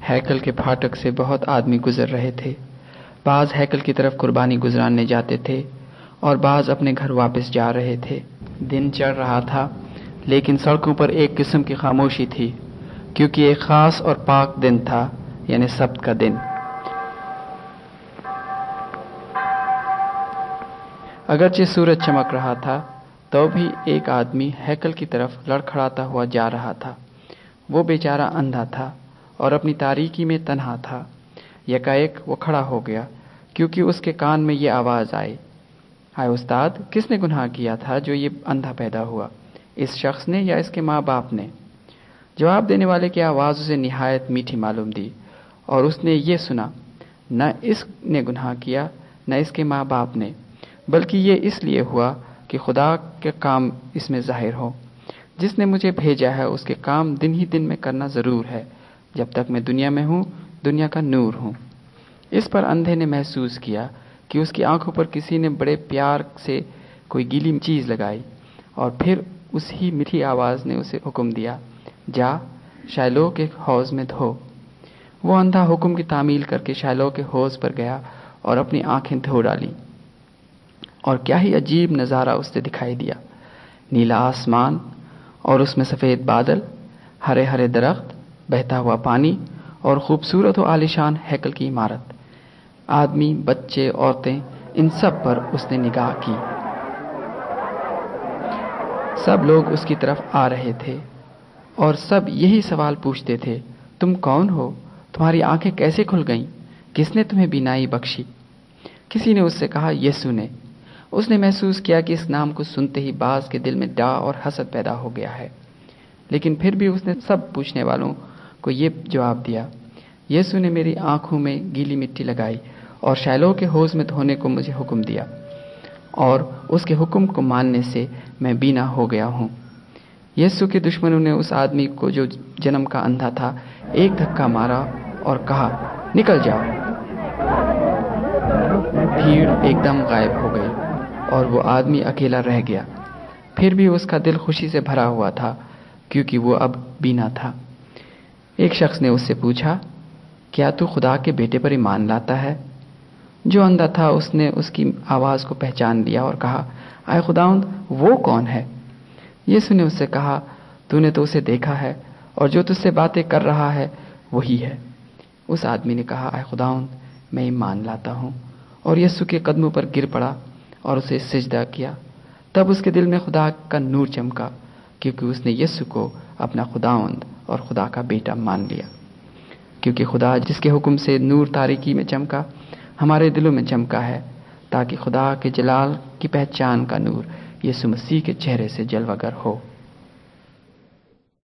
ہیکل کے پھاٹک سے بہت آدمی گزر رہے تھے۔ بعض ہیکل کی طرف قربانی گزراننے جاتے تھے اور بعض اپنے گھر واپس جا رہے تھے۔ دن چڑھ رہا تھا، لیکن سڑکوں پر ایک قسم کی خاموشی تھی، کیونکہ ایک خاص اور پاک دن تھا، یعنی سبت کا دن۔ اگرچہ سورج چمک رہا تھا تو بھی ایک آدمی ہیکل کی طرف لڑکھڑاتا ہوا جا رہا تھا۔ وہ بیچارہ اندھا تھا اور اپنی تاریکی میں تنہا تھا۔ یکایک وہ کھڑا ہو گیا، کیونکہ اس کے کان میں یہ آواز آئی، ہائے استاد، کس نے گناہ کیا تھا جو یہ اندھا پیدا ہوا، اس شخص نے یا اس کے ماں باپ نے؟ جواب دینے والے کی آواز اسے نہایت میٹھی معلوم دی، اور اس نے یہ سنا، نہ اس نے گناہ کیا نہ اس کے ماں باپ نے، بلکہ یہ اس لیے ہوا کہ خدا کے کام اس میں ظاہر ہو۔ جس نے مجھے بھیجا ہے اس کے کام دن ہی دن میں کرنا ضرور ہے، جب تک میں دنیا میں ہوں، دنیا کا نور ہوں۔ اس پر اندھے نے محسوس کیا کہ اس کی آنکھوں پر کسی نے بڑے پیار سے کوئی گیلی چیز لگائی، اور پھر اسی میٹھی آواز نے اسے حکم دیا، جا شیلوہ کے حوض میں دھو۔ وہ اندھا حکم کی تعمیل کر کے شیلوہ کے حوض پر گیا اور اپنی آنکھیں دھو ڈالیں، اور کیا ہی عجیب نظارہ اس سے دکھائی دیا۔ نیلا آسمان اور اس میں سفید بادل، ہرے ہرے درخت، بہتا ہوا پانی اور خوبصورت و عالیشان ہیکل کی عمارت۔ آدمی، بچے، عورتیں، ان سب پر اس نے نگاہ کی۔ سب لوگ اس کی طرف آ رہے تھے اور سب یہی سوال پوچھتے تھے، تم کون ہو؟ تمہاری آنکھیں کیسے کھل گئیں؟ کس نے تمہیں بینائی بخشی؟ کسی نے اس سے کہا، یسوع نے۔ اس نے محسوس کیا کہ اس نام کو سنتے ہی بعض کے دل میں ڈاہ اور حسد پیدا ہو گیا ہے، لیکن پھر بھی اس نے سب پوچھنے والوں کو یہ جواب دیا، یسوع نے میری آنکھوں میں گیلی مٹی لگائی اور شیلوہ کے حوض میں دھونے کو مجھے حکم دیا، اور اس کے حکم کو ماننے سے میں بینا ہو گیا ہوں۔ یسوع کے دشمنوں نے اس آدمی کو جو جنم کا اندھا تھا ایک دھکا مارا اور کہا، نکل جاؤ۔ بھیڑ ایک دم غائب ہو گئی اور وہ آدمی اکیلا رہ گیا۔ پھر بھی اس کا دل خوشی سے بھرا ہوا تھا، کیونکہ وہ اب بینا تھا۔ ایک شخص نے اس سے پوچھا، کیا تو خدا کے بیٹے پر ایمان لاتا ہے؟ جو اندھا تھا اس نے اس کی آواز کو پہچان لیا اور کہا، اے خداوند، وہ کون ہے؟ یسوع نے اس سے کہا، تو نے تو اسے دیکھا ہے، اور جو تجھ سے باتیں کر رہا ہے وہی ہے۔ اس آدمی نے کہا، اے خداوند، میں ایمان لاتا ہوں، اور یسوع کے قدموں پر گر پڑا اور اسے سجدہ کیا۔ تب اس کے دل میں خدا کا نور چمکا، کیونکہ اس نے یسوع کو اپنا خداوند اور خدا کا بیٹا مان لیا۔ کیونکہ خدا جس کے حکم سے نور تاریکی میں چمکا، ہمارے دلوں میں چمکا ہے، تاکہ خدا کے جلال کی پہچان کا نور یسوع مسیح کے چہرے سے جلوہ گر ہو۔